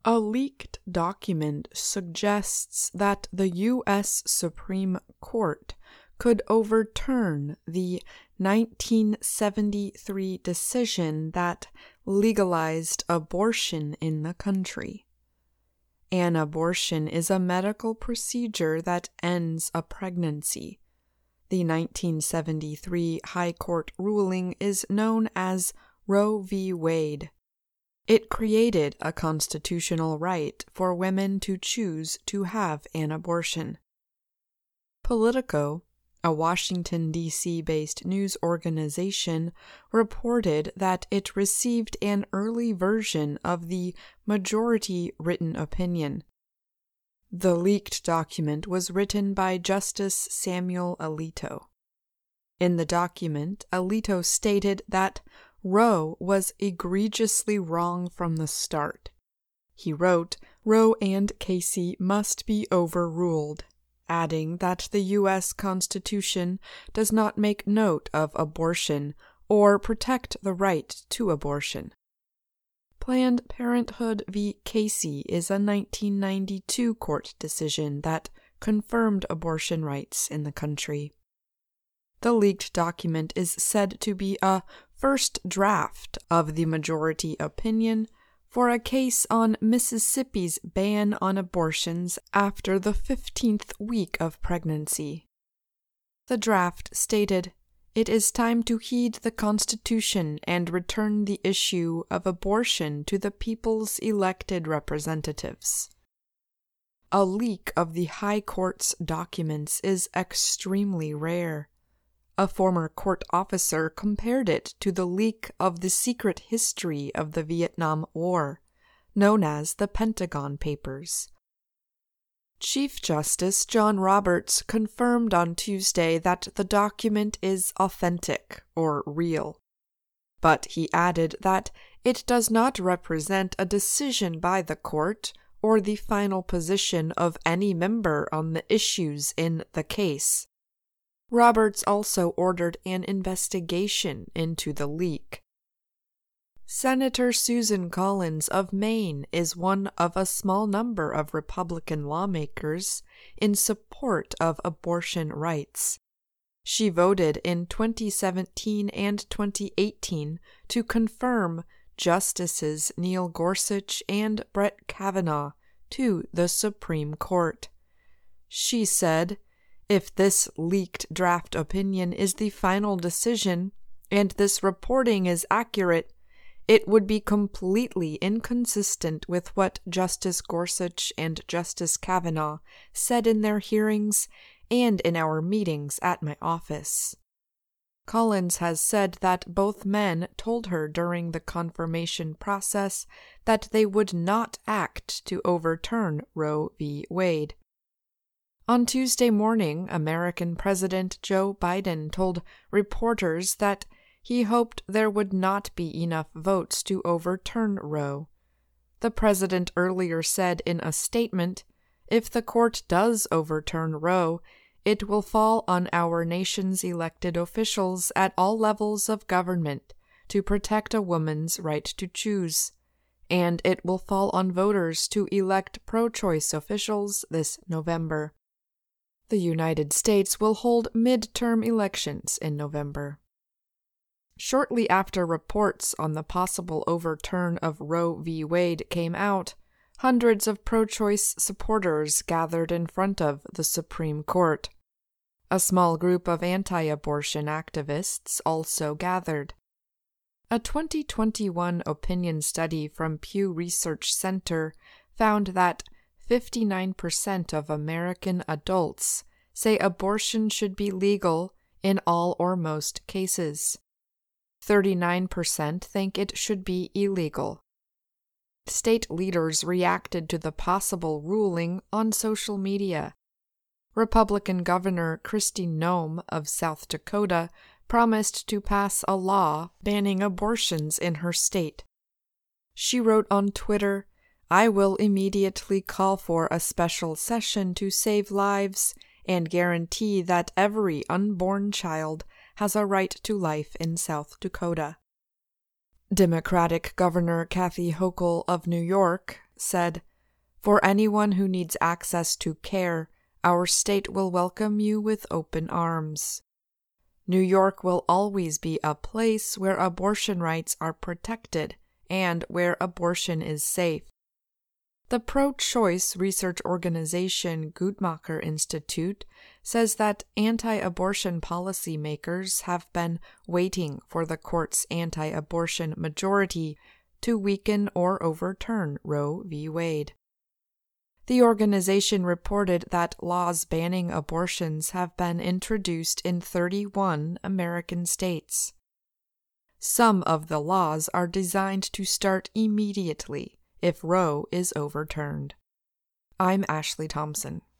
A leaked document suggests that the U.S. Supreme Court could overturn the 1973 decision that legalized abortion in the country. An abortion is a medical procedure that ends a pregnancy. The 1973 High Court ruling is known as Roe v. Wade. It created a constitutional right for women to choose to have an abortion. Politico, a Washington, D.C.-based news organization, reported that it received an early version of the majority written opinion. The leaked document was written by Justice Samuel Alito. In the document, Alito stated that Roe was egregiously wrong from the start. He wrote, "Roe and Casey must be overruled," adding that the U.S. Constitution does not make note of abortion or protect the right to abortion. Planned Parenthood v. Casey is a 1992 court decision that confirmed abortion rights in the country. The leaked document is said to be a first draft of the majority opinion for a case on Mississippi's ban on abortions after the 15th week of pregnancy. The draft stated, "It is time to heed the Constitution and return the issue of abortion to the people's elected representatives." A leak of the High Court's documents is extremely rare. A former court officer compared it to the leak of the secret history of the Vietnam War, known as the Pentagon Papers. Chief Justice John Roberts confirmed on Tuesday that the document is authentic or real, but he added that it does not represent a decision by the court or the final position of any member on the issues in the case. Roberts also ordered an investigation into the leak. Senator Susan Collins of Maine is one of a small number of Republican lawmakers in support of abortion rights. She voted in 2017 and 2018 to confirm Justices Neil Gorsuch and Brett Kavanaugh to the Supreme Court. She said, "If this leaked draft opinion is the final decision, and this reporting is accurate, it would be completely inconsistent with what Justice Gorsuch and Justice Kavanaugh said in their hearings and in our meetings at my office." Collins has said that both men told her during the confirmation process that they would not act to overturn Roe v. Wade. On Tuesday morning, American President Joe Biden told reporters that he hoped there would not be enough votes to overturn Roe. The president earlier said in a statement, "If the court does overturn Roe, it will fall on our nation's elected officials at all levels of government to protect a woman's right to choose, and it will fall on voters to elect pro-choice officials this November." The United States will hold midterm elections in November. Shortly after reports on the possible overturn of Roe v. Wade came out, hundreds of pro-choice supporters gathered in front of the Supreme Court. A small group of anti-abortion activists also gathered. A 2021 opinion study from Pew Research Center found that 59% of American adults say abortion should be legal in all or most cases. 39% think it should be illegal. State leaders reacted to the possible ruling on social media. Republican Governor Kristi Noem of South Dakota promised to pass a law banning abortions in her state. She wrote on Twitter, "I will immediately call for a special session to save lives and guarantee that every unborn child has a right to life in South Dakota." Democratic Governor Kathy Hochul of New York said, "For anyone who needs access to care, our state will welcome you with open arms. New York will always be a place where abortion rights are protected and where abortion is safe." The pro-choice research organization Guttmacher Institute says that anti-abortion policymakers have been waiting for the court's anti-abortion majority to weaken or overturn Roe v. Wade. The organization reported that laws banning abortions have been introduced in 31 American states. Some of the laws are designed to start immediately if Roe is overturned. I'm Ashley Thompson.